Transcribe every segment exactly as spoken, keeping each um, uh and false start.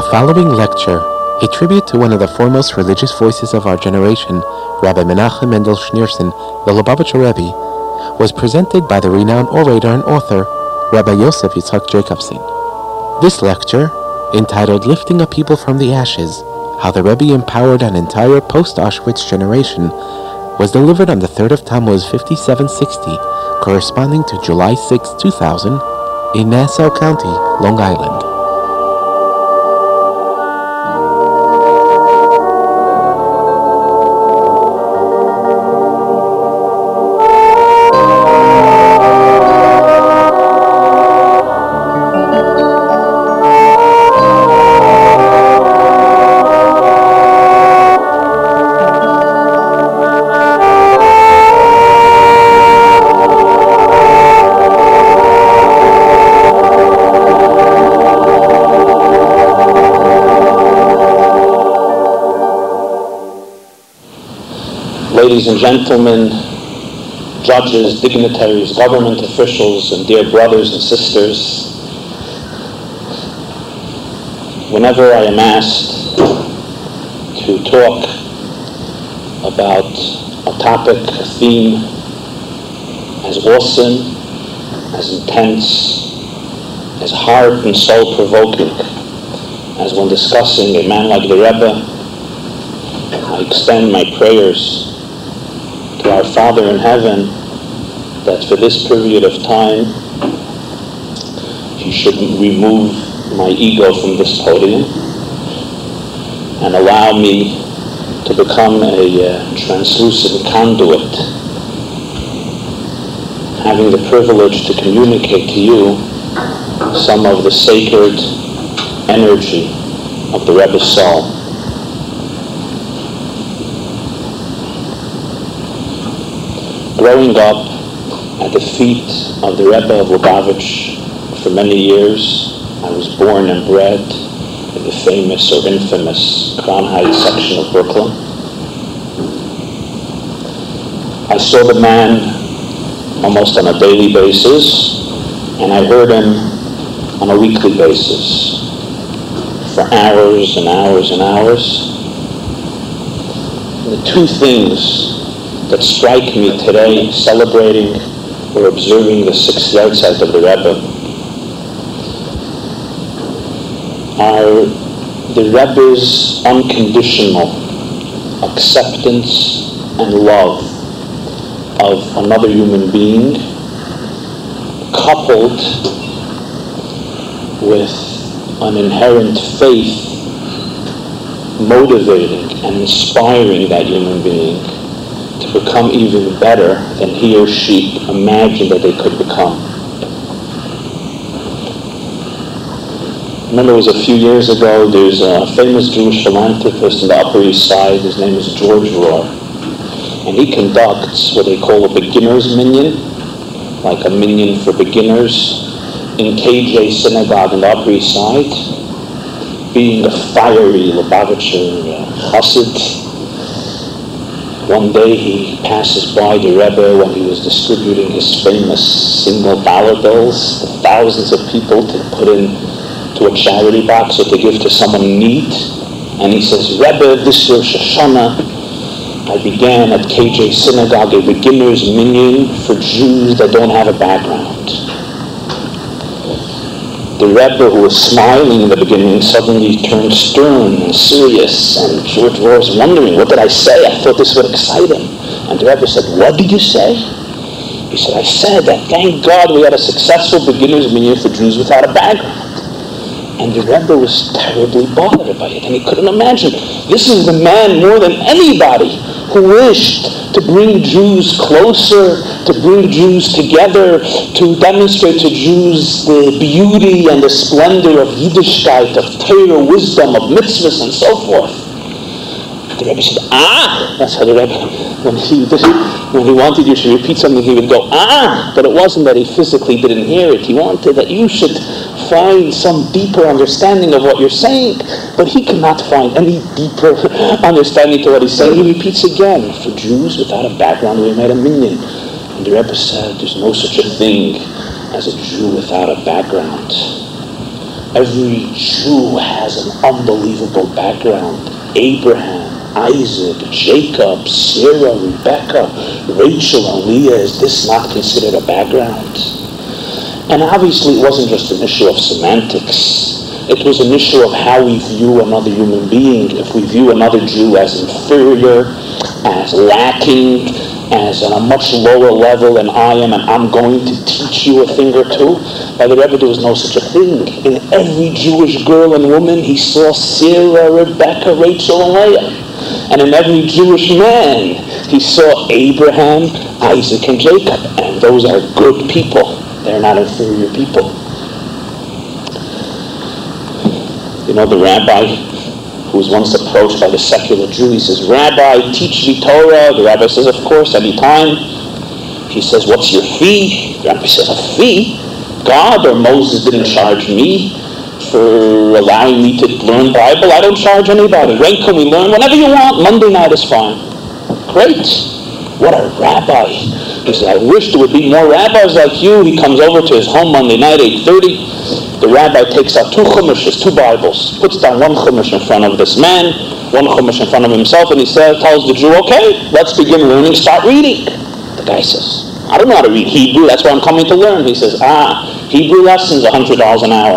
following lecture, a tribute to one of the foremost religious voices of our generation, Rabbi Menachem Mendel Schneerson, the Lubavitcher Rebbe, was presented by the renowned orator and author, Rabbi Yosef Yitzhak Jacobson. This lecture, entitled Lifting a People from the Ashes, How the Rebbe Empowered an Entire Post-Auschwitz Generation, was delivered on the third of Tammuz fifty-seven sixty, corresponding to July sixth, two thousand, in Nassau County, Long Island. Ladies and gentlemen, judges, dignitaries, government officials, and dear brothers and sisters, whenever I am asked to talk about a topic, a theme as awesome, as intense, as heart and soul provoking as when discussing a man like the Rebbe, I extend my prayers to our Father in heaven that for this period of time He should remove my ego from this podium and allow me to become a uh, translucent conduit, having the privilege to communicate to you some of the sacred energy of the Rebbe's soul. Growing up at the feet of the Rebbe of Lubavitch for many years, I was born and bred in the famous or infamous Crown Heights section of Brooklyn. I saw the man almost on a daily basis, and I heard him on a weekly basis for hours and hours and hours. And the two things that strike me today, celebrating or observing the sixth yahrzeit of the Rebbe, are the Rebbe's unconditional acceptance and love of another human being, coupled with an inherent faith motivating and inspiring that human being to become even better than he or she imagined that they could become. I remember it was a few years ago, there's a famous Jewish philanthropist in the Upper East Side, his name is George Rohr, and he conducts what they call a beginner's minyan, like a minyan for beginners, in K J Synagogue in the Upper East Side. Being a fiery Lubavitcher uh, chassid, one day he passes by the Rebbe when he was distributing his famous single dollar bills to thousands of people to put in to a charity box or to give to someone in need. And he says, Rebbe, this Rosh Hashanah, I began at K J Synagogue a beginner's minyan for Jews that don't have a background. The Rebbe, who was smiling in the beginning, suddenly turned stern and serious, and George Rohr was wondering, what did I say? I thought this would excite him. And the Rebbe said, what did you say? He said, I said that thank God we had a successful beginner's minyan for Jews without a background. And the Rebbe was terribly bothered by it, and he couldn't imagine. This is the man more than anybody who wished to bring Jews closer, to bring Jews together, to demonstrate to Jews the beauty and the splendor of Yiddishkeit, of Torah, wisdom, of mitzvahs, and so forth. The Rebbe said, ah! That's how the Rebbe, when he, did, when he wanted you to repeat something, he would go, ah! But it wasn't that he physically didn't hear it. He wanted that you should find some deeper understanding of what you're saying. But he cannot find any deeper understanding to what he's saying. He repeats again, for Jews without a background, we made a minyan. And the Rebbe said, there's no such a thing as a Jew without a background. Every Jew has an unbelievable background. Abraham, Isaac, Jacob, Sarah, Rebecca, Rachel, and Leah. Is this not considered a background? And obviously it wasn't just an issue of semantics. It was an issue of how we view another human being. If we view another Jew as inferior, as lacking, as on a much lower level than I am, and I'm going to teach you a thing or two, by the Rebbe, there was no such a thing. In every Jewish girl and woman, he saw Sarah, Rebecca, Rachel, and Leah. And in every Jewish man, he saw Abraham, Isaac, and Jacob. And those are good people. They're not inferior people. You know, the rabbi who was once approached by the secular Jew, he says, "Rabbi, teach me Torah." The rabbi says, "Of course, anytime." He says, "What's your fee?" The rabbi says, "A fee? God or Moses didn't charge me for allowing me to learn Bible. I don't charge anybody. When can we learn? Whenever you want. Monday night is fine." Great. What a rabbi. He says, "I wish there would be more rabbis like you." He comes over to his home Monday night, eight thirty. The rabbi takes out two chumashes, two Bibles, puts down one chumash in front of this man, one chumash in front of himself, and he says, tells the Jew, "Okay, let's begin learning, start reading." The guy says, "I don't know how to read Hebrew, that's why I'm coming to learn." He says, "Ah, Hebrew lessons, one hundred dollars an hour."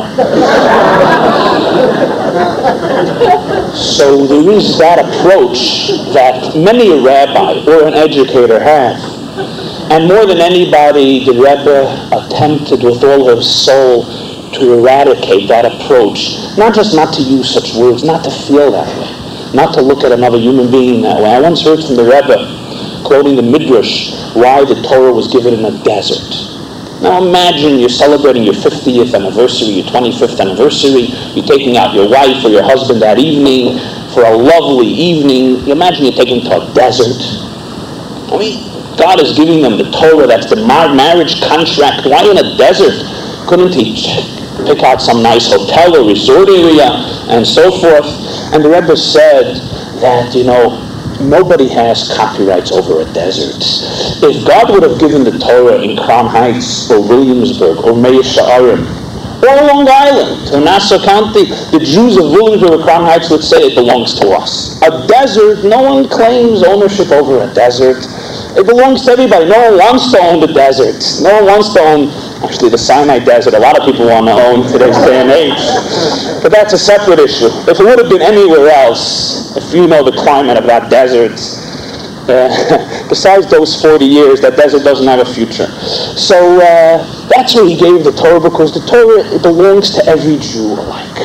So there is that approach that many a rabbi or an educator have. And more than anybody, the Rebbe attempted with all his soul to eradicate that approach. Not just not to use such words, not to feel that way, not to look at another human being that way. I once heard from the Rebbe, quoting the Midrash, why the Torah was given in a desert. Now imagine you're celebrating your fiftieth anniversary, your twenty-fifth anniversary, you're taking out your wife or your husband that evening for a lovely evening. Imagine you're taking to a desert. I mean, God is giving them the Torah, that's the marriage contract. Why in a desert? Couldn't he pick out some nice hotel or resort area and so forth? And the Rebbe said that, you know, nobody has copyrights over a desert. If God would have given the Torah in Crown Heights or Williamsburg or Mea Shearim or Long Island or Nassau County, the Jews of Williamsburg or Crown Heights would say it belongs to us. A desert, no one claims ownership over a desert. It belongs to everybody. No one wants to own the desert. No one wants to own, actually, the Sinai Desert. A lot of people want to own today's day and age. But that's a separate issue. If it would have been anywhere else, if you know the climate of that desert, uh, besides those forty years, that desert doesn't have a future. So uh, that's where he gave the Torah, because the Torah, it belongs to every Jew alike.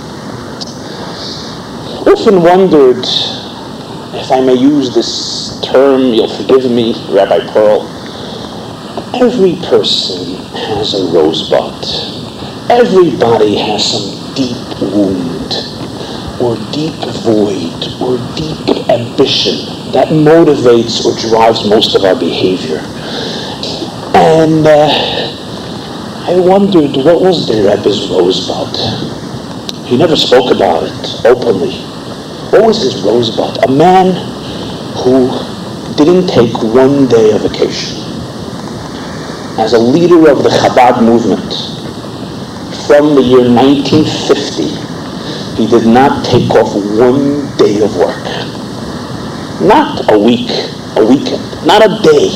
Often wondered, if I may use this term, you'll forgive me, Rabbi Pearl, every person has a rosebud. Everybody has some deep wound, or deep void, or deep ambition that motivates or drives most of our behavior. And uh, I wondered, what was the Rebbe's rosebud? He never spoke about it openly. What was his rosebud? A man who didn't take one day of vacation. As a leader of the Chabad movement, from the year nineteen fifty, he did not take off one day of work. Not a week, a weekend, not a day.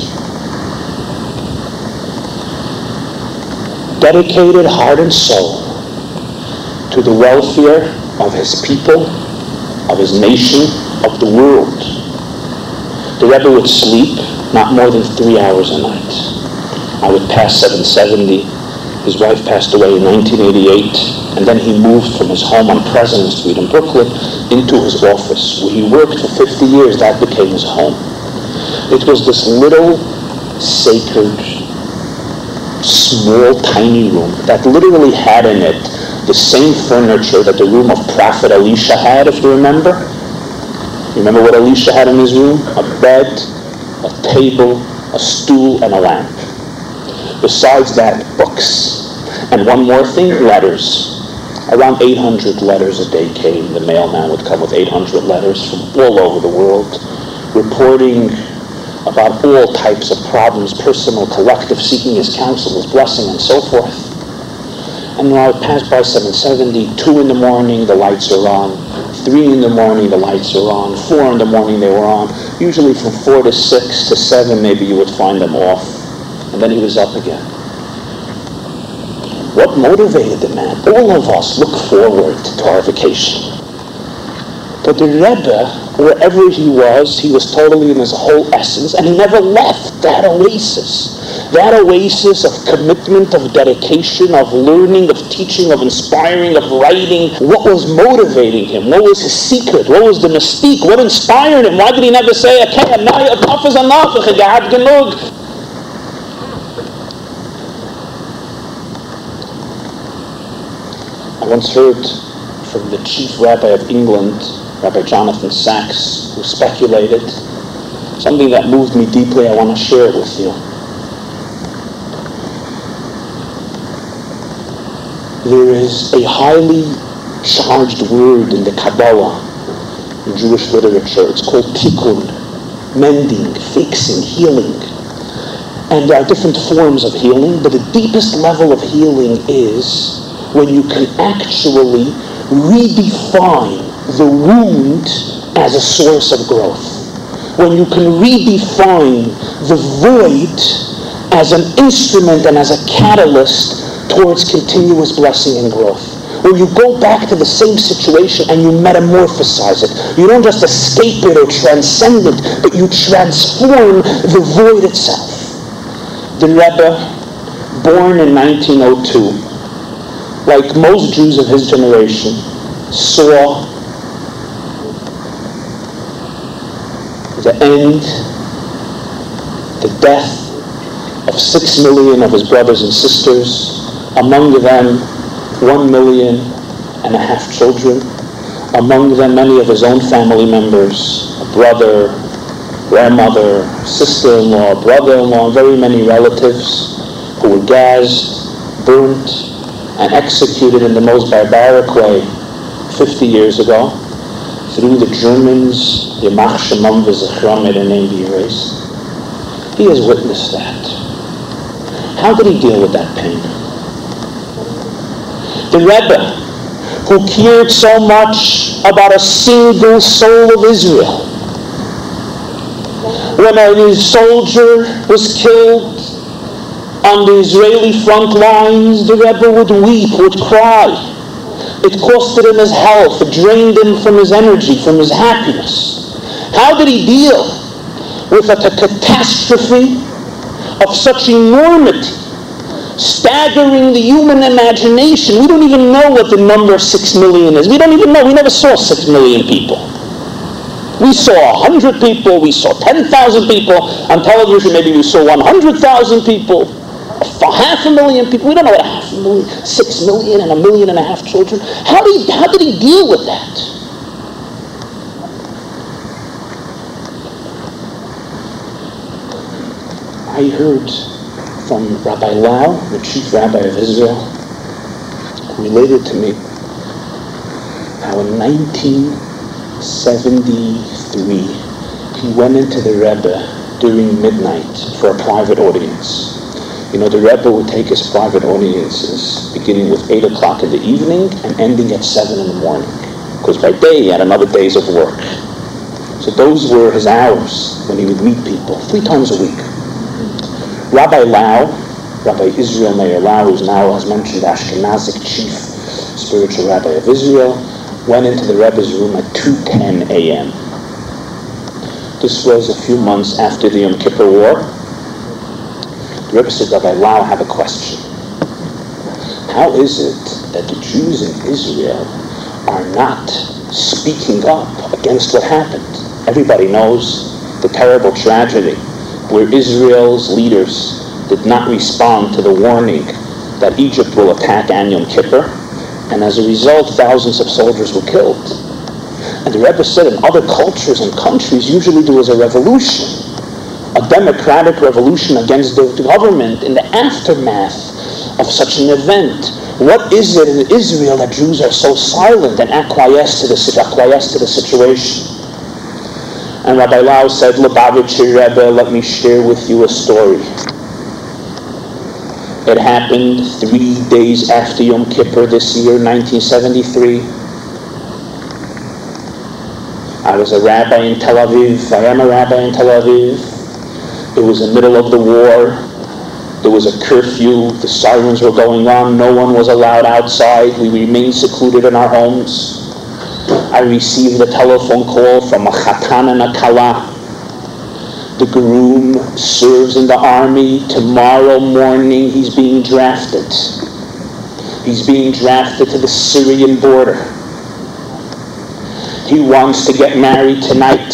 Dedicated heart and soul to the welfare of his people, of his nation, of the world. The Rebbe would sleep not more than three hours a night. I would pass seven seventy. His wife passed away in nineteen eighty-eight, and then he moved from his home on President Street in Brooklyn into his office, where he worked for fifty years. That became his home. It was this little, sacred, small, tiny room that literally had in it the same furniture that the room of Prophet Elisha had, if you remember. You remember what Elisha had in his room? A bed, a table, a stool, and a lamp. Besides that, books. And one more thing, letters. Around eight hundred letters a day came. The mailman would come with eight hundred letters from all over the world, reporting about all types of problems, personal, collective, seeking his counsel, his blessing, and so forth. And when I would pass by seven seventy, two in the morning, the lights are on. Three in the morning, the lights are on. Four in the morning, they were on. Usually from four to six to seven, maybe you would find them off. And then he was up again. What motivated the man? All of us look forward to our vacation. But the Rebbe, wherever he was, he was totally in his whole essence, and he never left that oasis. That oasis of commitment, of dedication, of learning, of teaching, of inspiring, of writing. What was motivating him? What was his secret? What was the mystique? What inspired him? Why did he never say, okay, enough is enough, gehad genug? I once heard from the chief rabbi of England, Rabbi Jonathan Sachs, who speculated something that moved me deeply. I want to share it with you. There is a highly charged word in the Kabbalah, in Jewish literature. It's called tikkun, mending, fixing, healing. And there are different forms of healing, but the deepest level of healing is when you can actually redefine the wound as a source of growth. When you can redefine the void as an instrument and as a catalyst towards continuous blessing and growth. When you go back to the same situation and you metamorphosize it. You don't just escape it or transcend it, but you transform the void itself. The Rebbe, born in nineteen oh two, like most Jews of his generation, saw the end, the death of six million of his brothers and sisters, among them one million and a half children, among them many of his own family members, a brother, grandmother, sister-in-law, brother-in-law, and very many relatives who were gassed, burnt, and executed in the most barbaric way fifty years ago through the Germans. Yamach Shemam v'Zichram, may their name be erased. He has witnessed that. How did he deal with that pain? The Rebbe, who cared so much about a single soul of Israel, when a soldier was killed on the Israeli front lines, the Rebbe would weep, would cry. It costed him his health, it drained him from his energy, from his happiness. How did he deal with a catastrophe of such enormity, staggering the human imagination? We don't even know what the number six million is. We don't even know. We never saw six million people. We saw one hundred people, we saw ten thousand people. On television, maybe we saw one hundred thousand people. For half a million people. We don't know what half a million, six million and a million and a half children. How did he, how did he deal with that? I heard from Rabbi Lau, the chief rabbi of Israel, who related to me how in nineteen seventy-three he went into the Rebbe during midnight for a private audience. You know, the Rebbe would take his private audiences beginning with eight o'clock in the evening and ending at seven in the morning. Because by day he had another days of work. So those were his hours when he would meet people, three times a week. Rabbi Lau, Rabbi Israel Meir Lau, who's now, as mentioned, Ashkenazic chief spiritual rabbi of Israel, went into the Rebbe's room at two ten a.m. This was a few months after the Yom Kippur War. The Rebbe said, Rabbi Lau, I have a question. How is it that the Jews in Israel are not speaking up against what happened? Everybody knows the terrible tragedy where Israel's leaders did not respond to the warning that Egypt will attack on Yom Kippur, and as a result, thousands of soldiers were killed. And the Rebbe said in other cultures and countries, usually there was a revolution, a democratic revolution against the government in the aftermath of such an event. What is it in Israel that Jews are so silent and acquiesce to the, acquiesce to the situation? And Rabbi Lau said, Lubavitcher Rebbe, let me share with you a story. It happened three days after Yom Kippur this year, nineteen seventy-three. I was a rabbi in Tel Aviv. I am a rabbi in Tel Aviv. It was the middle of the war. There was a curfew. The sirens were going on. No one was allowed outside. We remained secluded in our homes. I received a telephone call from a chatan and a kala. The groom serves in the army. Tomorrow morning he's being drafted. He's being drafted to the Syrian border. He wants to get married tonight.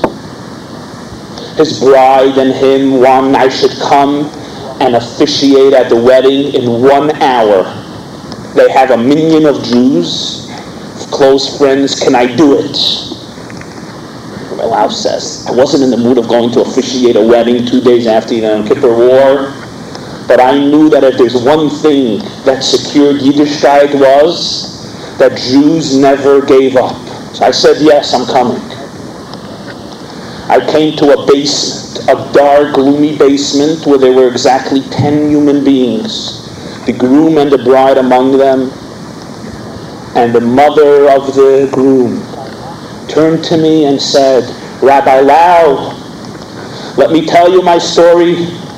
His bride and him want I should come and officiate at the wedding in one hour. They have a minion of Jews, close friends. Can I do it? Rabbi Lau says, I wasn't in the mood of going to officiate a wedding two days after the Yom Kippur War, but I knew that if there's one thing that secured Yiddishkeit was that Jews never gave up. So I said, yes, I'm coming. I came to a basement, a dark, gloomy basement where there were exactly ten human beings, the groom and the bride among them, and the mother of the groom turned to me and said, Rabbi Lau, let me tell you my story.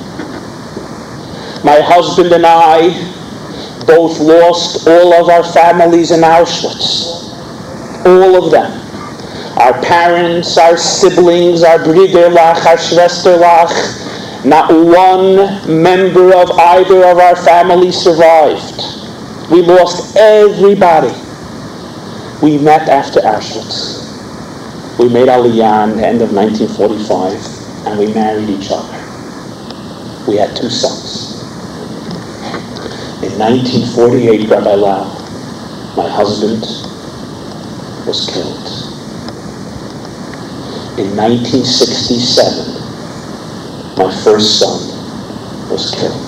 My husband and I both lost all of our families in Auschwitz. All of them. Our parents, our siblings, our Briderlach, our Schwesterlach. Not one member of either of our families survived. We lost everybody. We met after Auschwitz. We made Aliyah in the end of nineteen forty-five, and we married each other. We had two sons. In nineteen forty-eight, Rabbi Lau, my husband, was killed. In nineteen sixty-seven, my first son was killed.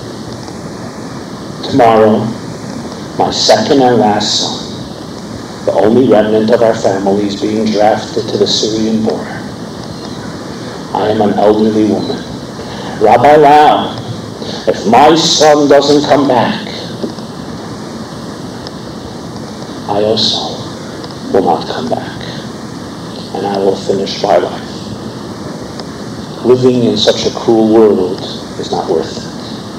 Tomorrow, my second and last son, the only remnant of our family, is being drafted to the Syrian border. I am an elderly woman. Rabbi Lau, if my son doesn't come back, I also will not come back. And I will finish my life. Living in such a cruel world is not worth it.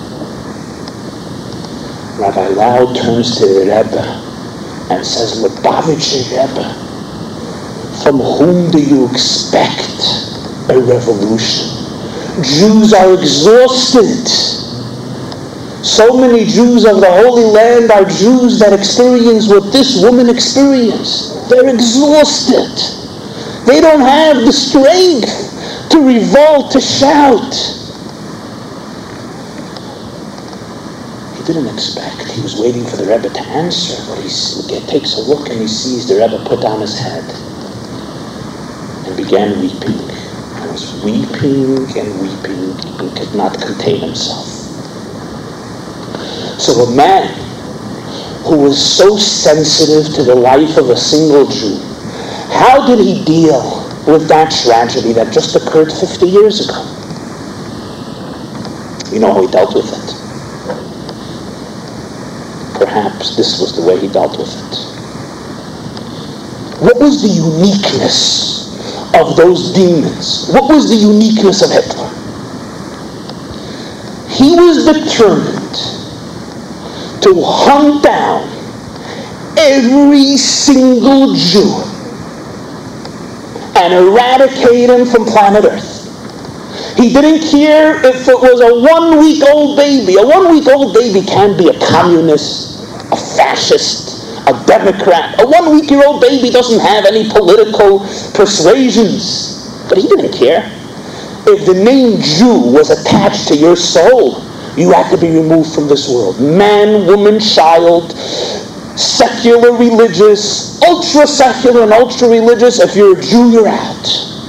Rabbi Lau turns to the Rebbe and says, Lubavitcher Rebbe, from whom do you expect a revolution? Jews are exhausted. So many Jews of the Holy Land are Jews that experience what this woman experienced. They're exhausted. They don't have the strength to revolt, to shout. He didn't expect. He was waiting for the Rebbe to answer, but he takes a look and he sees the Rebbe put down his head and began weeping. He was weeping and weeping and could not contain himself. So a man who was so sensitive to the life of a single Jew, how did he deal with that tragedy that just occurred fifty years ago? You know how he dealt with it. Perhaps this was the way he dealt with it. What was the uniqueness of those demons? What was the uniqueness of Hitler? He was determined to hunt down every single Jew and eradicate him from planet Earth. He didn't care if it was a one-week-old baby. A one-week-old baby can be a communist, a fascist, a Democrat. A one-week-year-old baby doesn't have any political persuasions. But he didn't care. If the name Jew was attached to your soul, you had to be removed from this world. Man, woman, child, secular, religious, ultra-secular and ultra-religious. If you're a Jew, you're out.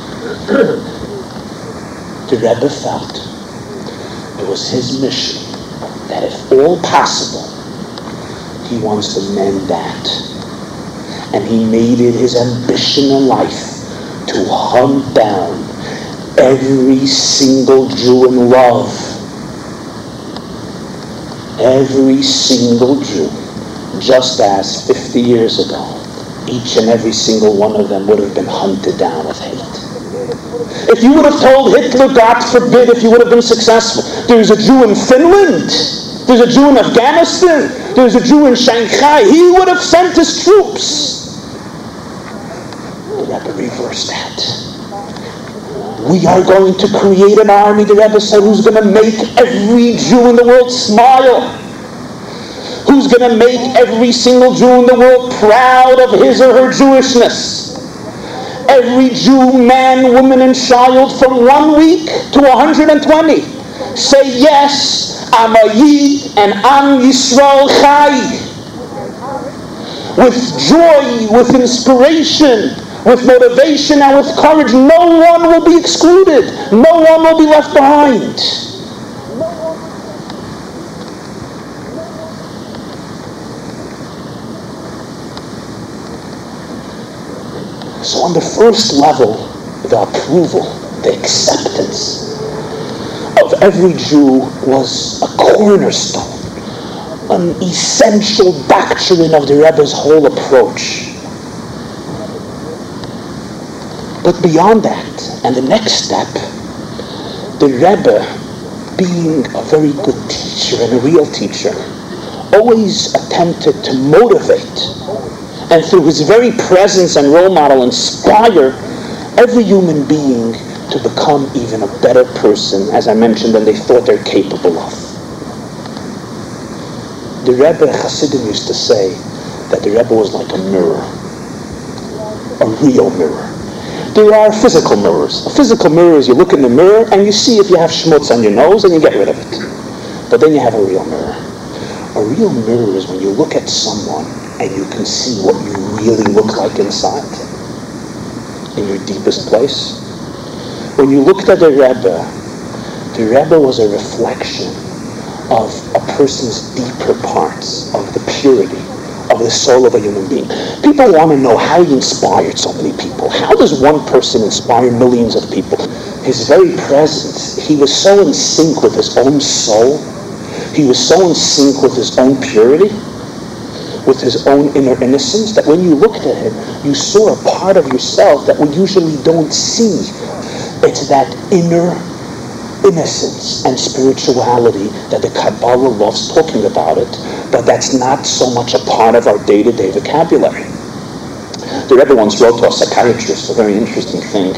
The Rebbe felt it was his mission that if all possible, he wants to mend that. And he made it his ambition in life to hunt down every single Jew in love every single Jew, just as fifty years ago, each and every single one of them would have been hunted down with hate. If you would have told Hitler, God forbid, if you would have been successful, there's a Jew in Finland, there's a Jew in Afghanistan, there's a Jew in Shanghai, he would have sent his troops. The Rebbe reversed that. We are going to create an army, the Rebbe said, who's going to make every Jew in the world smile. Who's going to make every single Jew in the world proud of his or her Jewishness. Every Jew, man, woman, and child from one week to one hundred twenty say, yes, I'm a Yid and Am Yisrael Chai. With joy, with inspiration, with motivation, and with courage. No one will be excluded. No one will be left behind. So on the first level, the approval, the acceptance of every Jew was a cornerstone, an essential doctrine of the Rebbe's whole approach. But beyond that, and the next step, the Rebbe, being a very good teacher and a real teacher, always attempted to motivate and through his very presence and role model inspire every human being to become even a better person, as I mentioned, than they thought they're capable of. The Rebbe Hasidim used to say that the Rebbe was like a mirror, a real mirror. There are physical mirrors. A physical mirror is you look in the mirror and you see if you have schmutz on your nose and you get rid of it. But then you have a real mirror. A real mirror is when you look at someone and you can see what you really look like inside, in your deepest place. When you looked at the Rebbe, the Rebbe was a reflection of a person's deeper parts, of the purity, of the soul of a human being. People want to know how he inspired so many people. How does one person inspire millions of people? His very presence, he was so in sync with his own soul. He was so in sync with his own purity, with his own inner innocence, that when you looked at him, you saw a part of yourself that we usually don't see. It's that inner innocence and spirituality that the Kabbalah loves talking about it, but that's not so much a part of our day-to-day vocabulary. The Rebbe once wrote to a psychiatrist a very interesting thing.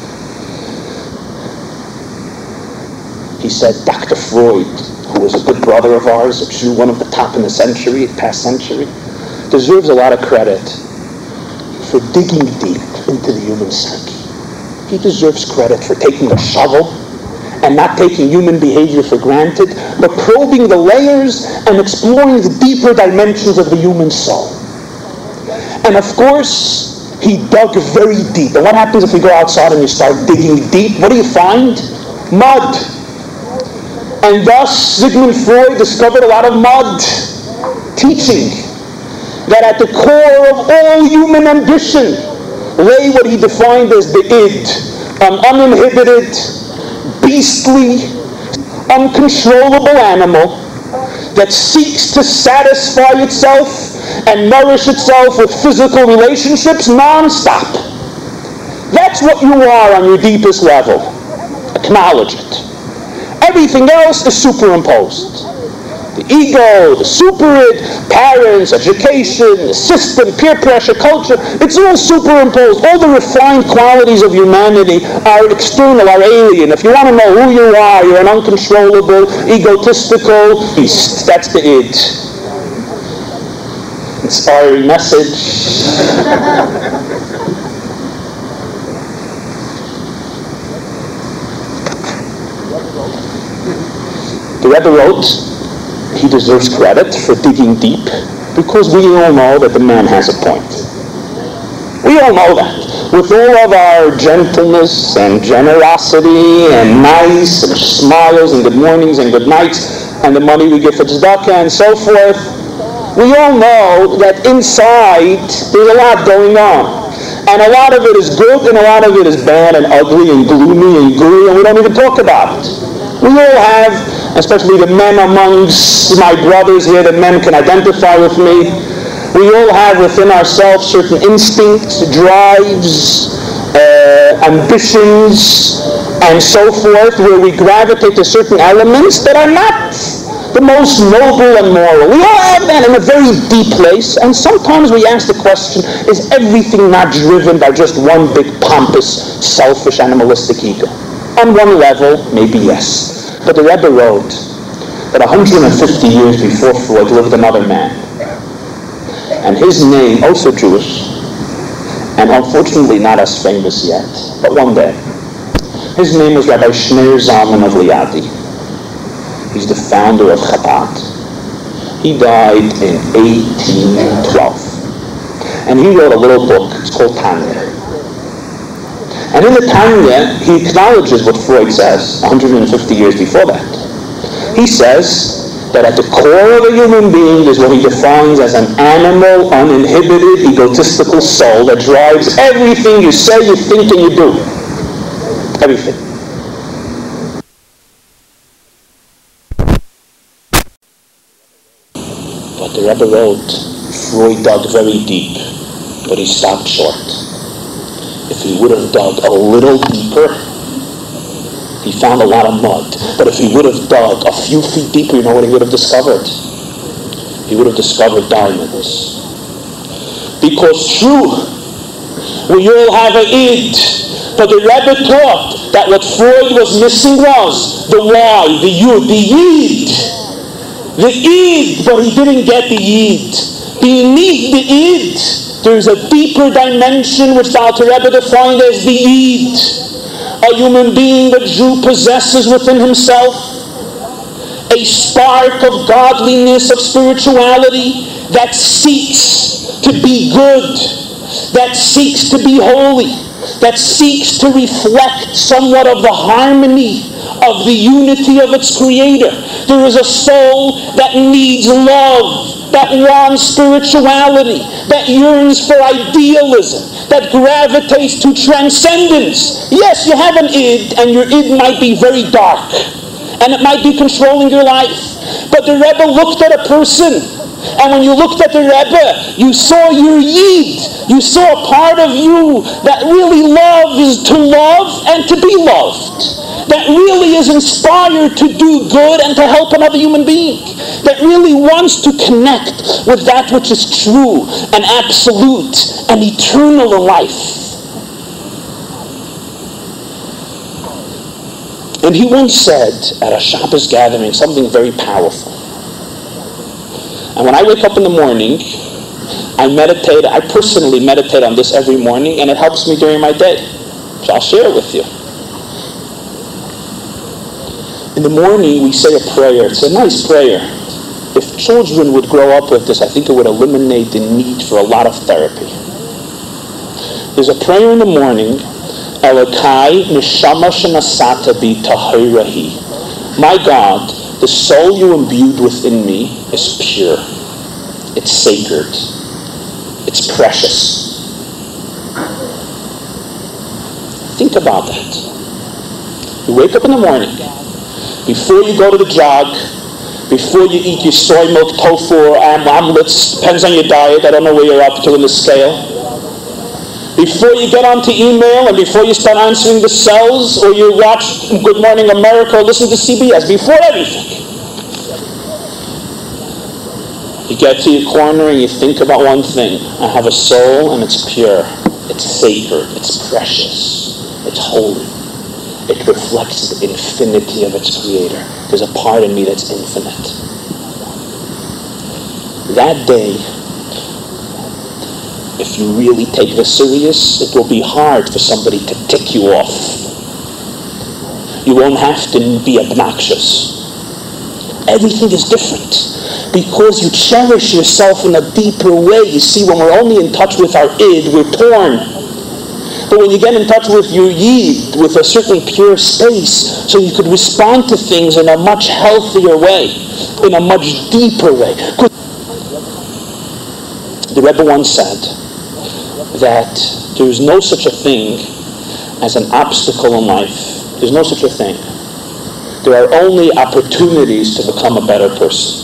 He said, Doctor Freud, who was a good brother of ours, a Jew, one of the top in the century, past century, deserves a lot of credit for digging deep into the human psyche. He deserves credit for taking a shovel and not taking human behavior for granted, but probing the layers and exploring the deeper dimensions of the human soul. And of course, he dug very deep. And what happens if you go outside and you start digging deep? What do you find? Mud. And thus, Sigmund Freud discovered a lot of mud, teaching that at the core of all human ambition lay what he defined as the id, an uninhibited, beastly, uncontrollable animal that seeks to satisfy itself and nourish itself with physical relationships non-stop. That's what you are on your deepest level. Acknowledge it. Everything else is superimposed. The ego, the super-id, parents, education, the system, peer pressure, culture, it's all superimposed. All the refined qualities of humanity are external, are alien. If you want to know who you are, you're an uncontrollable, egotistical beast. That's the id. Inspiring message. The Rebbe wrote, he deserves credit for digging deep, because we all know that the man has a point. We all know that. With all of our gentleness and generosity and nice and smiles and good mornings and good nights and the money we give for tzedakah and so forth, we all know that inside there's a lot going on. And a lot of it is good and a lot of it is bad and ugly and gloomy and gooey, and we don't even talk about it. We all have, especially the men amongst my brothers here, the men can identify with me. We all have within ourselves certain instincts, drives, uh, ambitions, and so forth, where we gravitate to certain elements that are not the most noble and moral. We all have that in a very deep place, and sometimes we ask the question, is everything not driven by just one big pompous, selfish, animalistic ego? On one level, maybe yes. But the Rebbe wrote that one hundred fifty years before Freud lived another man. And his name, also Jewish, and unfortunately not as famous yet, but one day. His name was Rabbi Shneur Zalman of Liadi. He's the founder of Chabad. He died in eighteen twelve. And he wrote a little book, it's called Tanya. And in the Tanya, he acknowledges what Freud says one hundred fifty years before that. He says that at the core of a human being is what he defines as an animal, uninhibited, egotistical soul that drives everything you say, you think, and you do. Everything. But the Rebbe wrote, Freud dug very deep, but he stopped short. If he would have dug a little deeper, he found a lot of mud. But if he would have dug a few feet deeper, you know what he would have discovered? He would have discovered diamonds. Because true, we all have an id. But the Rebbe taught that what Freud was missing was the why, the yud, the yid. The id, but he didn't get the yid. Beneath the id, there's a deeper dimension which the Alter Rebbe defined as the yid. A human being the Jew possesses within himself a spark of godliness, of spirituality that seeks to be good, that seeks to be holy, that seeks to reflect somewhat of the harmony of the unity of its creator. There is a soul that needs love, that wants spirituality, that yearns for idealism, that gravitates to transcendence. Yes, you have an id, and your id might be very dark, and it might be controlling your life. But the Rebbe looked at a person, and when you looked at the Rebbe, you saw your yid. You saw a part of you that really loves to love and to be loved. That really is inspired to do good and to help another human being. That really wants to connect with that which is true and absolute and eternal in life. And he once said at a Shabbos gathering something very powerful. And when I wake up in the morning, I meditate, I personally meditate on this every morning, and it helps me during my day. So I'll share it with you. In the morning, we say a prayer. It's a nice prayer. If children would grow up with this, I think it would eliminate the need for a lot of therapy. There's a prayer in the morning, Elokai neshama shenasata bi tahirahi. My God, the soul you imbued within me is pure. It's sacred. It's precious. Think about that. You wake up in the morning. Before you go to the jog, before you eat your soy milk tofu or omelets, depends on your diet, I don't know where you're up to in the scale. Before you get onto email and before you start answering the cells or you watch Good Morning America or listen to C B S, before everything. You get to your corner and you think about one thing. I have a soul and it's pure. It's sacred. It's precious. It's holy. It reflects the infinity of its creator. There's a part in me that's infinite. That day, if you really take this serious, it will be hard for somebody to tick you off. You won't have to be obnoxious. Everything is different. Because you cherish yourself in a deeper way. You see, when we're only in touch with our id, we're torn. But when you get in touch with your yid, with a certain pure space, so you could respond to things in a much healthier way, in a much deeper way. The Rebbe once said that there is no such a thing as an obstacle in life. There's no such a thing. There are only opportunities to become a better person.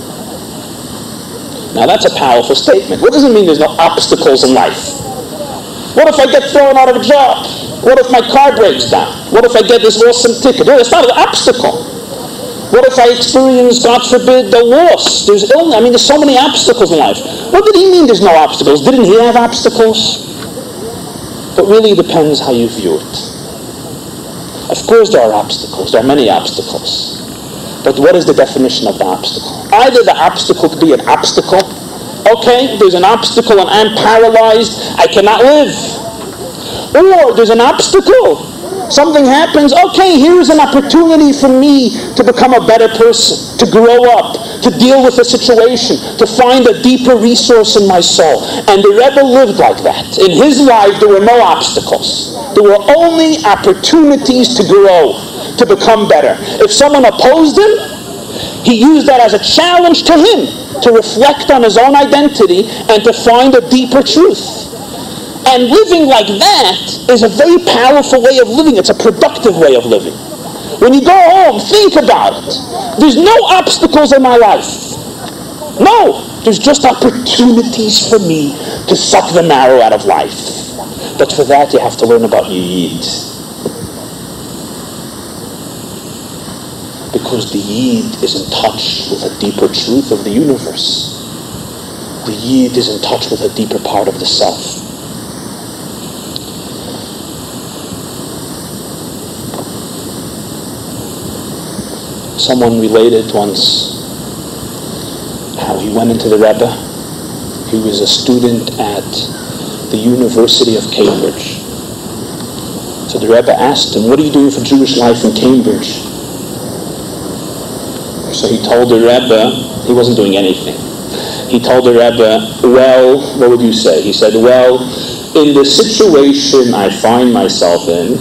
Now that's a powerful statement. What does it mean there's no obstacles in life? What if I get thrown out of a job? What if my car breaks down? What if I get this awesome ticket? No, it's not an obstacle. What if I experience, God forbid, the loss? There's illness. I mean, there's so many obstacles in life. What did he mean there's no obstacles? Didn't he have obstacles? But really it depends how you view it. Of course there are obstacles. There are many obstacles. But what is the definition of the obstacle? Either the obstacle could be an obstacle. Okay, there's an obstacle and I'm paralyzed. I cannot live. Or there's an obstacle. Something happens. Okay, here's an opportunity for me to become a better person, to grow up, to deal with a situation, to find a deeper resource in my soul. And the Rebbe lived like that. In his life, there were no obstacles. There were only opportunities to grow, to become better. If someone opposed him, he used that as a challenge to him to reflect on his own identity and to find a deeper truth. And living like that is a very powerful way of living. It's a productive way of living. When you go home, think about it. There's no obstacles in my life. No, there's just opportunities for me to suck the marrow out of life. But for that, you have to learn about your Yid. Because the Yid is in touch with a deeper truth of the universe. The Yid is in touch with a deeper part of the self. Someone related once how he went into the Rebbe. He was a student at the University of Cambridge. So the Rebbe asked him, what are you doing for Jewish life in Cambridge? So he told the Rebbe, he wasn't doing anything. He told the Rebbe, well, what would you say? He said, well, in the situation I find myself in.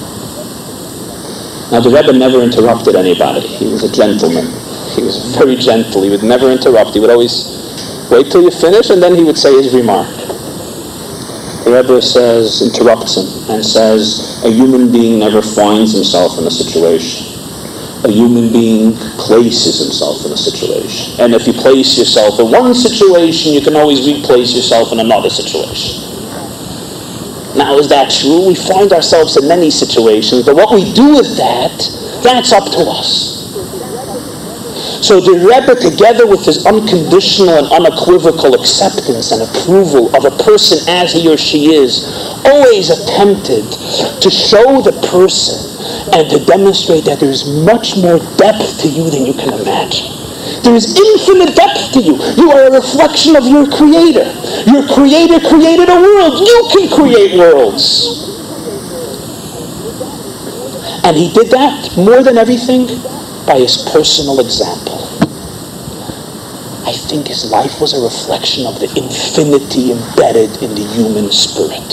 Now the Rebbe never interrupted anybody. He was a gentleman. He was very gentle. He would never interrupt. He would always wait till you finish and then he would say his remark. The Rebbe says, interrupts him and says, a human being never finds himself in a situation. A human being places himself in a situation. And if you place yourself in one situation, you can always replace yourself in another situation. Now, is that true? We find ourselves in many situations, but what we do with that, that's up to us. So the Rebbe, together with his unconditional and unequivocal acceptance and approval of a person as he or she is, always attempted to show the person and to demonstrate that there's much more depth to you than you can imagine. There is infinite depth to you. You are a reflection of your Creator. Your Creator created a world. You can create worlds. And he did that, more than everything, by his personal example. I think his life was a reflection of the infinity embedded in the human spirit.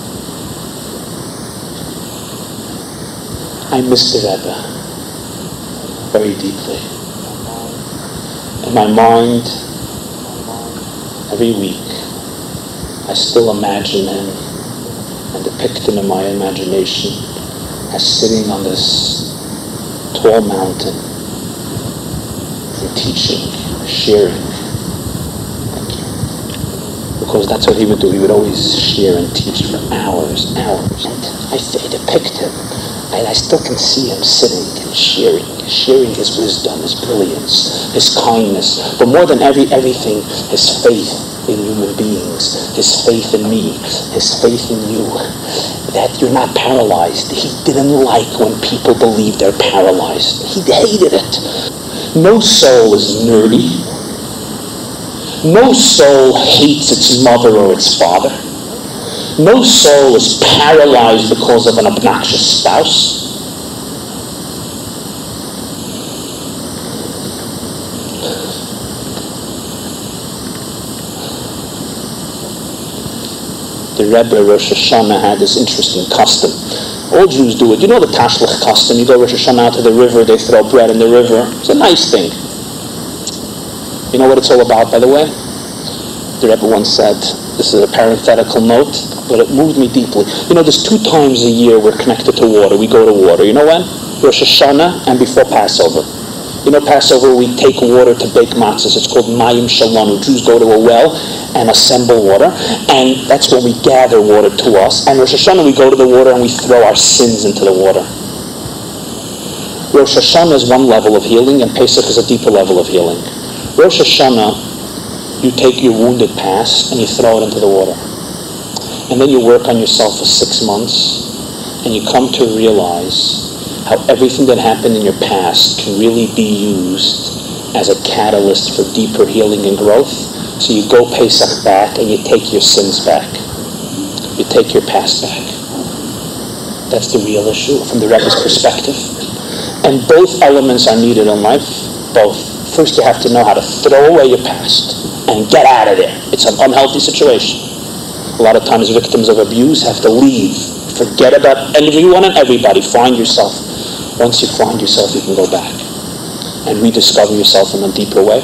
I miss the Rebbe very deeply. In my mind, every week, I still imagine him and depict him in my imagination as sitting on this tall mountain and teaching, sharing. Thank you. Because that's what he would do. He would always share and teach for hours, hours. And I, I depict him. And I still can see him sitting and sharing, sharing his wisdom, his brilliance, his kindness, but more than every everything, his faith in human beings, his faith in me, his faith in you, that you're not paralyzed. He didn't like when people believe they're paralyzed. He hated it. No soul is nerdy. No soul hates its mother or its father. No soul is paralyzed because of an obnoxious spouse. The Rebbe Rosh Hashanah had this interesting custom. All Jews do it. You know the Tashlich custom. You go Rosh Hashanah out to the river, they throw bread in the river. It's a nice thing. You know what it's all about, by the way? The Rebbe once said, this is a parenthetical note, but it moved me deeply. You know, there's two times a year we're connected to water. We go to water. You know when? Rosh Hashanah, and before Passover. You know, Passover, we take water to bake matzahs. It's called Mayim Shalanu. Jews go to a well and assemble water, and that's when we gather water to us. And Rosh Hashanah, we go to the water and we throw our sins into the water. Rosh Hashanah is one level of healing, and Pesach is a deeper level of healing. Rosh Hashanah, you take your wounded past and you throw it into the water. And then you work on yourself for six months, and you come to realize how everything that happened in your past can really be used as a catalyst for deeper healing and growth. So you go Pesach back and you take your sins back. You take your past back. That's the real issue from the Rebbe's perspective. And both elements are needed in life. Both. First, you have to know how to throw away your past and get out of there. It's an unhealthy situation. A lot of times victims of abuse have to leave. Forget about everyone and everybody. Find yourself. Once you find yourself, you can go back and rediscover yourself in a deeper way.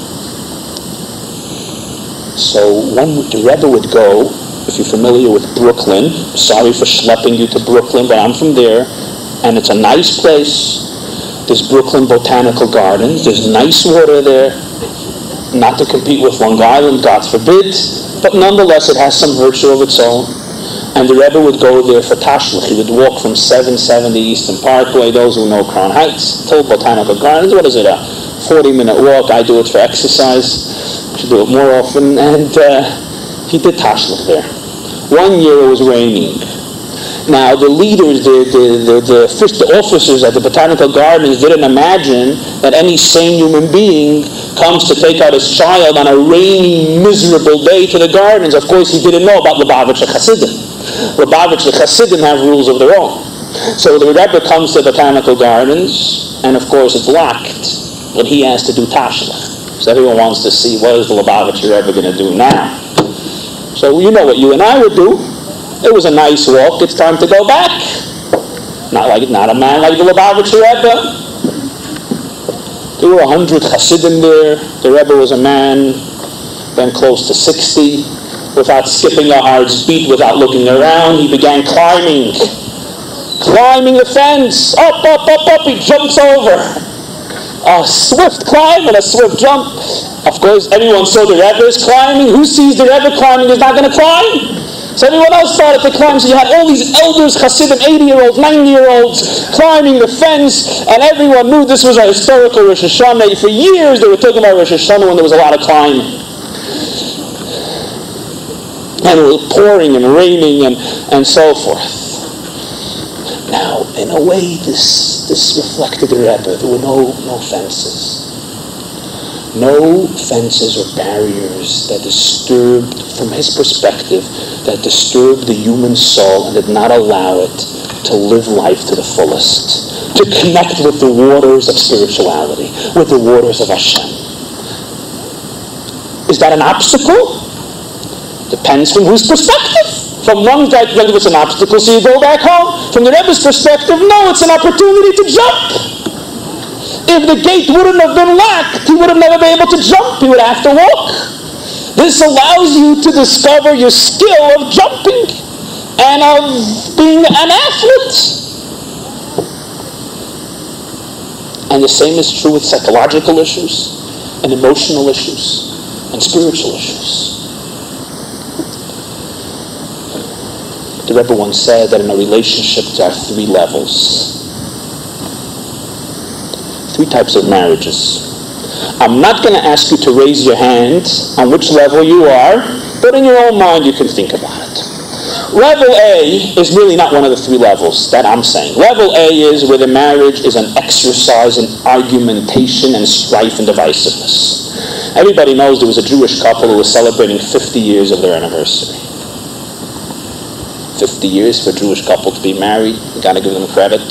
So when the Rebbe would go, if you're familiar with Brooklyn, sorry for schlepping you to Brooklyn, but I'm from there, and it's a nice place. There's Brooklyn Botanical Gardens. There's nice water there. Not to compete with Long Island, God forbid, but nonetheless it has some virtue of its own. And the Rebbe would go there for Tashlich. He would walk from seven seventy Eastern Parkway, those who know Crown Heights, till Botanical Gardens. What is it, a forty minute walk? I do it for exercise. I should do it more often. And uh, he did Tashlich there. One year it was raining. Now the leaders, the, the, the, the, first, the officers at the Botanical Gardens didn't imagine that any sane human being comes to take out his child on a rainy, miserable day to the gardens. Of course, he didn't know about Lubavitcher Hasidim. Lubavitcher Hasidim have rules of their own. So the Rebbe comes to the Botanical Gardens, and of course it's locked when he has to do Tashlich. So everyone wants to see what is the Lubavitcher Rebbe going to do now. So you know what you and I would do. It was a nice walk. It's time to go back. Not like not a man like the Lubavitcher Rebbe. There were a hundred Hasidim there. The Rebbe was a man, then close to sixty. Without skipping a heart's beat, without looking around, he began climbing. Climbing the fence. Up, up, up, up. He jumps over. A swift climb and a swift jump. Of course, everyone saw the Rebbe is climbing. Who sees the Rebbe climbing is not going to climb? So everyone else started to climb. So you had all these elders, Hasidim, eighty-year-olds, ninety-year-olds, climbing the fence, and everyone knew this was a historical Rosh Hashanah. For years they were talking about Rosh Hashanah when there was a lot of climbing. And it was pouring and raining and, and so forth. Now, in a way, this this reflected the Rebbe. There were no, no fences. No fences or barriers that disturbed, from his perspective, that disturbed the human soul and did not allow it to live life to the fullest, to connect with the waters of spirituality, with the waters of Hashem. Is that an obstacle? Depends from whose perspective. From one guy's perspective, it's an obstacle, so you go back home. From the Rebbe's perspective, no, it's an opportunity to jump. If the gate wouldn't have been locked, he would have never been able to jump. He would have to walk. This allows you to discover your skill of jumping and of being an athlete. And the same is true with psychological issues and emotional issues and spiritual issues. The Rebbe once said that in a relationship there are three levels. Three types of marriages. I'm not going to ask you to raise your hand on which level you are, but in your own mind you can think about it. Level A is really not one of the three levels that I'm saying. Level A is where the marriage is an exercise in argumentation and strife and divisiveness. Everybody knows there was a Jewish couple who was celebrating fifty years of their anniversary. fifty years for a Jewish couple to be married. You got to give them credit.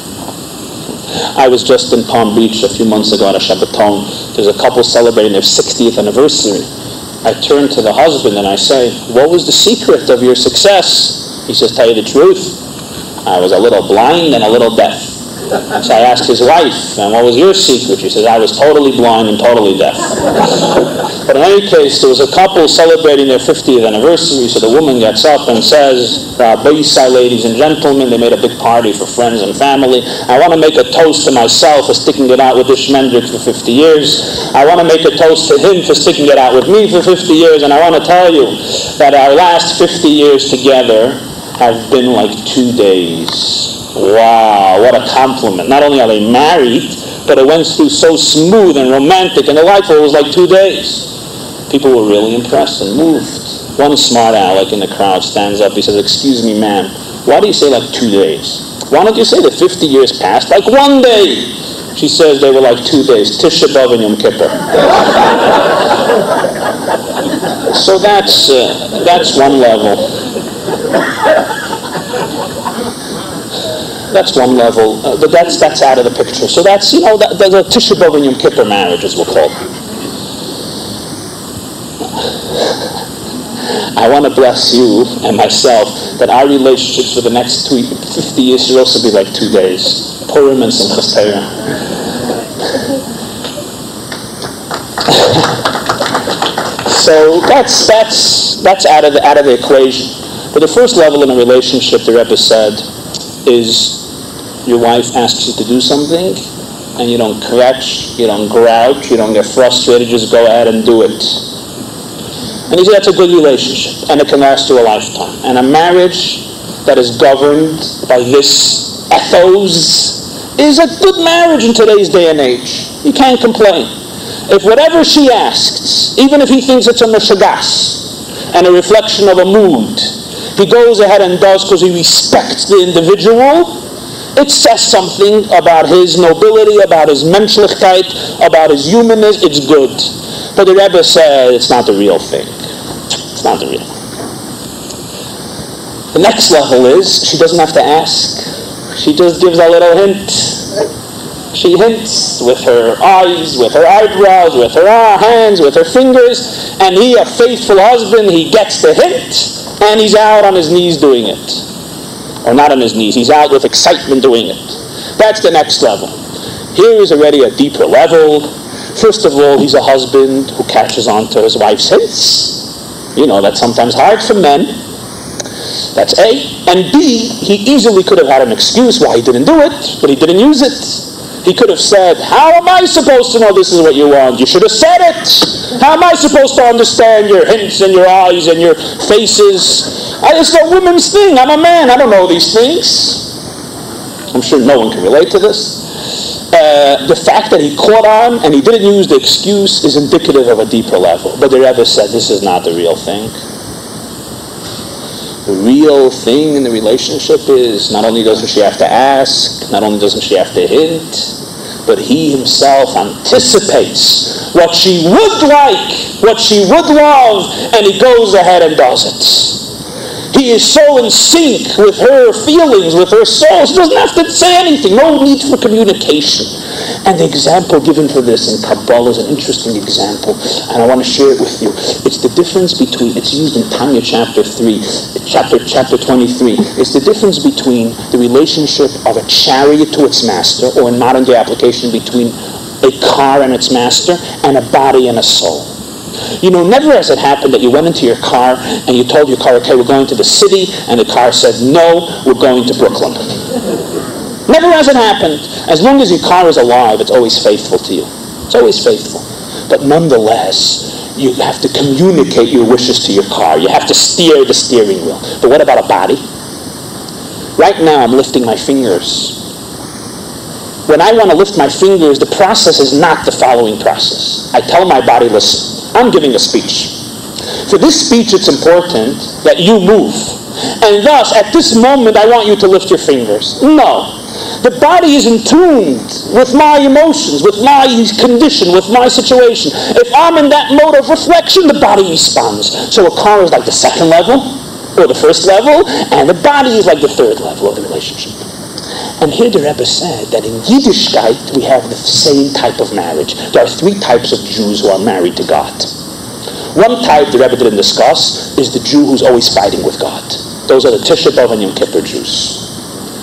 I was just in Palm Beach a few months ago at a Shabbaton. There's a couple celebrating their sixtieth anniversary. I turn to the husband and I say, what was the secret of your success? He says, tell you the truth, I was a little blind and a little deaf. So I asked his wife, and what was your secret? She says, I was totally blind and totally deaf. But in any case, there was a couple celebrating their fiftieth anniversary, so the woman gets up and says, Rabbi-Yisai, ladies and gentlemen, they made a big party for friends and family. I want to make a toast to myself for sticking it out with this Shmendrik for fifty years. I want to make a toast to him for sticking it out with me for fifty years, and I want to tell you that our last fifty years together have been like two days. Wow, what a compliment. Not only are they married, but it went through so smooth and romantic and delightful, it was like two days. People were really impressed and moved. One smart aleck in the crowd stands up, he says, excuse me, ma'am, why do you say like two days? Why don't you say that fifty years passed like one day? She says they were like two days, Tisha B'Av and Yom Kippur. So that's, uh, that's one level. That's one level, uh, but that's that's out of the picture. So that's, you know, that, the Tisha B'Av and Yom Kippur marriage, as we'll call it. I want to bless you and myself that our relationships for the next two, fifty years should also be like two days. Purim and Simchas Torah. So that's that's that's out of the out of the equation. But the first level in a relationship, the Rebbe said, is your wife asks you to do something and you don't cratch, you don't grouch, you don't get frustrated, just go ahead and do it. And he said that's a good relationship and it can last you a lifetime. And a marriage that is governed by this ethos is a good marriage in today's day and age. You can't complain. If whatever she asks, even if he thinks it's a meshagas and a reflection of a mood, he goes ahead and does because he respects the individual, it says something about his nobility, about his menschlichkeit, about his humanness. It's good. But the Rebbe said it's not the real thing. It's not the real thing. The next level is she doesn't have to ask. She just gives a little hint. She hints with her eyes, with her eyebrows, with her hands, with her fingers, and he, a faithful husband, he gets the hint, and he's out on his knees doing it. Or not on his knees, he's out with excitement doing it. That's the next level. Here is already a deeper level. First of all, he's a husband who catches on to his wife's hints. You know, that's sometimes hard for men. That's A. And B, he easily could have had an excuse why he didn't do it, but he didn't use it. He could have said, how am I supposed to know this is what you want? You should have said it. How am I supposed to understand your hints and your eyes and your faces? I, it's a woman's thing. I'm a man. I don't know these things. I'm sure no one can relate to this. Uh, the fact that he caught on and he didn't use the excuse is indicative of a deeper level. But the Rebbe said this is not the real thing. The real thing in the relationship is not only doesn't she have to ask, not only doesn't she have to hint, but he himself anticipates what she would like, what she would love, and he goes ahead and does it. He is so in sync with her feelings, with her soul, she doesn't have to say anything, no need for communication. And the example given for this in Kabbalah is an interesting example, and I want to share it with you. It's the difference between, it's used in Tanya chapter three, chapter chapter twenty-three. It's the difference between the relationship of a chariot to its master, or in modern day application between a car and its master, and a body and a soul. You know, never has it happened that you went into your car and you told your car, okay, we're going to the city, and the car said, no, we're going to Brooklyn. Never has it happened. As long as your car is alive, it's always faithful to you. It's always faithful. But nonetheless, you have to communicate your wishes to your car. You have to steer the steering wheel. But what about a body? Right now, I'm lifting my fingers. When I want to lift my fingers, the process is not the following process. I tell my body, listen, I'm giving a speech. For this speech, it's important that you move. And thus, at this moment, I want you to lift your fingers. No. The body is in tune with my emotions, with my condition, with my situation. If I'm in that mode of reflection, the body responds. So a car is like the second level, or the first level, and the body is like the third level of the relationship. And here the Rebbe said that in Yiddishkeit we have the same type of marriage. There are three types of Jews who are married to God. One type the Rebbe didn't discuss is the Jew who's always fighting with God. Those are the Tisha B'Av and Yom Kippur Jews.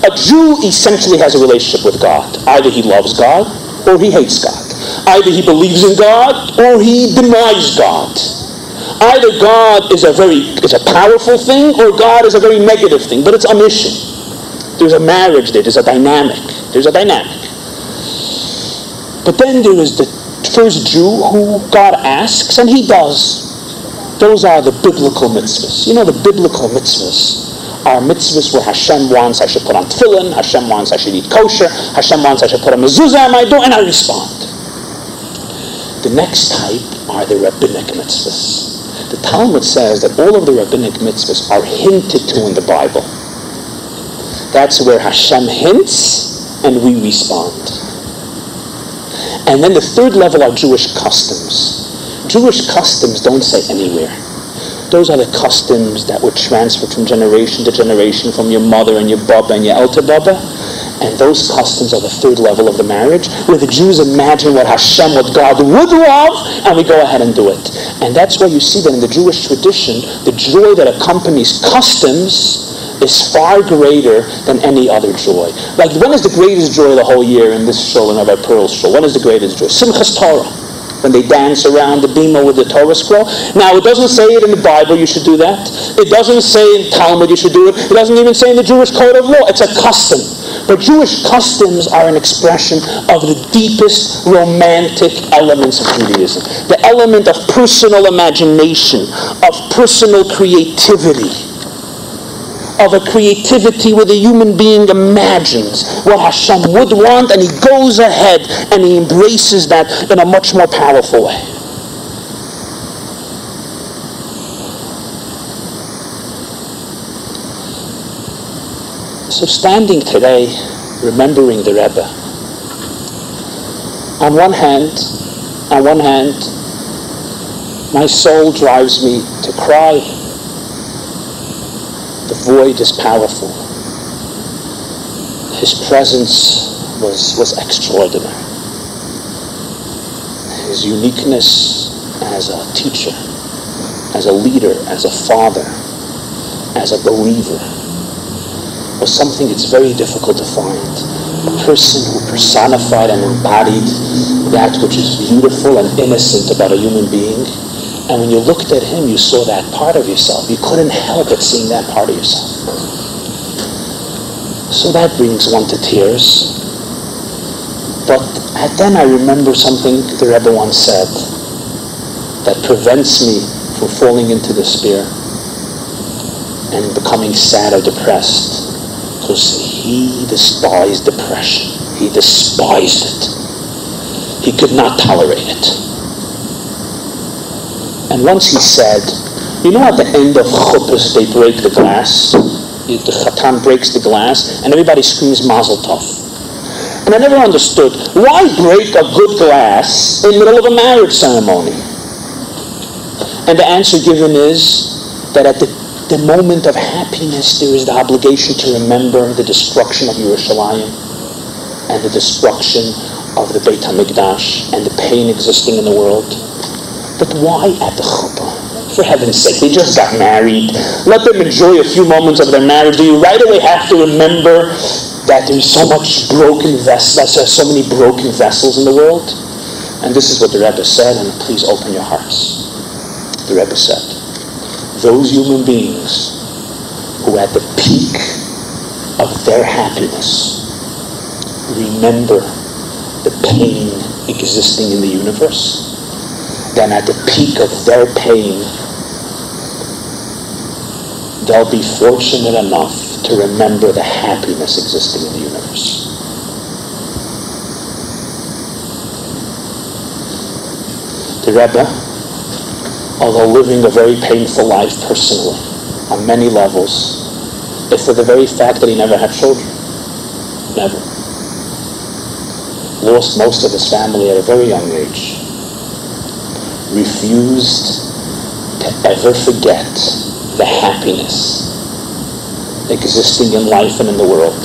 A Jew essentially has a relationship with God. Either he loves God or he hates God. Either he believes in God or he denies God. Either God is a very is a powerful thing or God is a very negative thing, but it's a mission. There's a marriage there, there's a dynamic. There's a dynamic. But then there is the first Jew who God asks, and he does. Those are the biblical mitzvahs. You know, the biblical mitzvahs are mitzvahs where Hashem wants I should put on tefillin, Hashem wants I should eat kosher, Hashem wants I should put a mezuzah on my door, and I respond. The next type are the rabbinic mitzvahs. The Talmud says that all of the rabbinic mitzvahs are hinted to in the Bible. That's where Hashem hints and we respond. And then the third level are Jewish customs. Jewish customs don't say anywhere. Those are the customs that were transferred from generation to generation from your mother and your baba and your elder baba. And those customs are the third level of the marriage, where the Jews imagine what Hashem, what God would love, and we go ahead and do it. And that's why you see that in the Jewish tradition, the joy that accompanies customs is far greater than any other joy. Like, when is the greatest joy of the whole year in this shul, in our Pearl shul? When is the greatest joy? Simchas Torah. When they dance around the bima with the Torah scroll. Now, it doesn't say it in the Bible you should do that. It doesn't say in Talmud you should do it. It doesn't even say in the Jewish code of law. It's a custom. But Jewish customs are an expression of the deepest romantic elements of Judaism. The element of personal imagination, of personal creativity, of a creativity where the human being imagines what Hashem would want, and he goes ahead and he embraces that in a much more powerful way. So standing today, remembering the Rebbe, on one hand, on one hand, my soul drives me to cry. The void is powerful. His presence was, was extraordinary. His uniqueness as a teacher, as a leader, as a father, as a believer, was something that's very difficult to find. A person who personified and embodied that which is beautiful and innocent about a human being. And when you looked at him, you saw that part of yourself. You couldn't help but seeing that part of yourself. So that brings one to tears. But then I remember something the Rebbe once said that prevents me from falling into despair and becoming sad or depressed. Because he despised depression. He despised it. He could not tolerate it. And once he said, you know at the end of chuppahs they break the glass? The chatan breaks the glass and everybody screams Mazel Tov. And I never understood, why break a good glass in the middle of a marriage ceremony? And the answer given is that at the The moment of happiness, there is the obligation to remember the destruction of Yerushalayim and the destruction of the Beit HaMikdash and the pain existing in the world. But why at the chuppah? For heaven's sake, they just got married. Let them enjoy a few moments of their marriage. Do you right away have to remember that there's so much broken vessels, there's so many broken vessels in the world? And this is what the Rebbe said, and please open your hearts. The Rebbe said, those human beings who at the peak of their happiness remember the pain existing in the universe, then at the peak of their pain, they'll be fortunate enough to remember the happiness existing in the universe. The Rebbe, although living a very painful life personally, on many levels, if for the very fact that he never had children, never, lost most of his family at a very young age, refused to ever forget the happiness existing in life and in the world.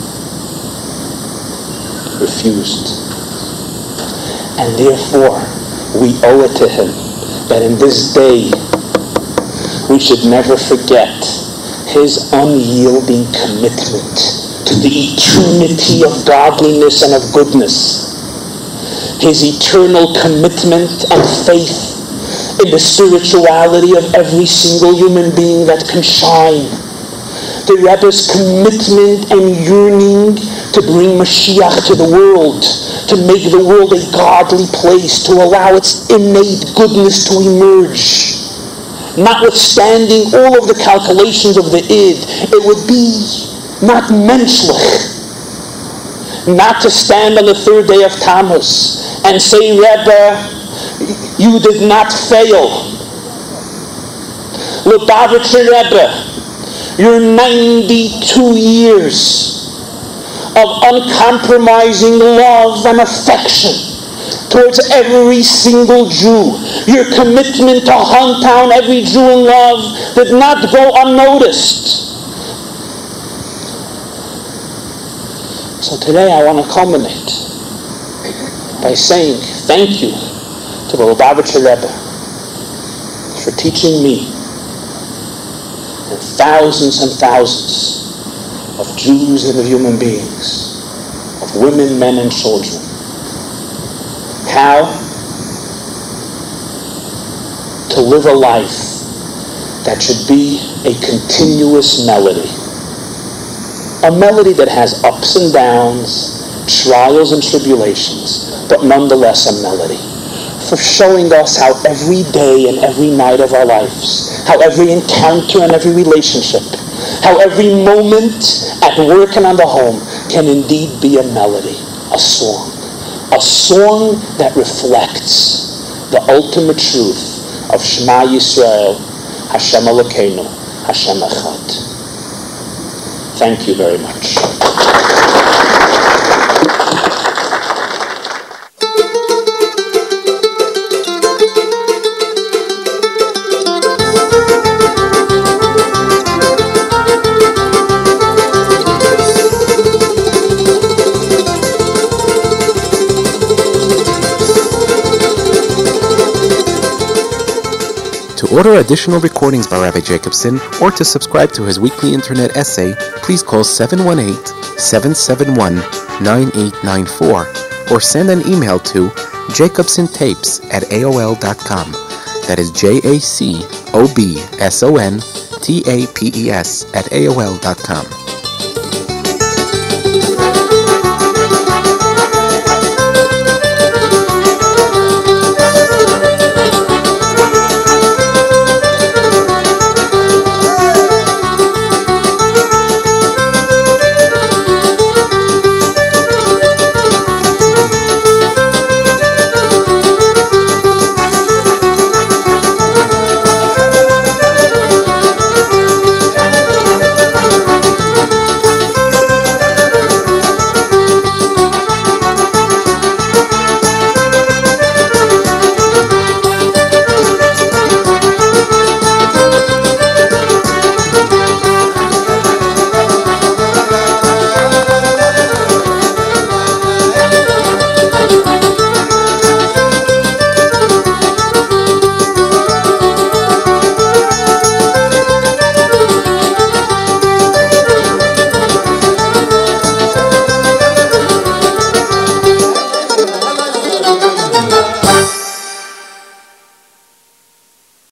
Refused. And therefore, we owe it to him that in this day we should never forget his unyielding commitment to the eternity of godliness and of goodness. His eternal commitment and faith in the spirituality of every single human being that can shine. The Rebbe's commitment and yearning to bring Mashiach to the world, to make the world a godly place, to allow its innate goodness to emerge. Notwithstanding all of the calculations of the id, it would be not menschlich not to stand on the third day of Tammuz and say, Rebbe, you did not fail. Lubavitcher Rebbe, your ninety-two years of uncompromising love and affection towards every single Jew, your commitment to hunt down every Jew in love did not go unnoticed. So today I want to culminate by saying thank you to the Lubavitcher Rebbe for teaching me and thousands and thousands of Jews and of human beings, of women, men, and children, how to live a life that should be a continuous melody. A melody that has ups and downs, trials and tribulations, but nonetheless a melody. For showing us how every day and every night of our lives, how every encounter and every relationship, how every moment at work and on the home can indeed be a melody, a song. A song that reflects the ultimate truth of Shema Yisrael, Hashem Elokeinu, Hashem Echad. Thank you very much. To order additional recordings by Rabbi Jacobson or to subscribe to his weekly internet essay, please call seven one eight, seven seven one, nine eight nine four or send an email to jacobsontapes at A O L dot com. That is J A C O B S O N T A P E S at A O L dot com.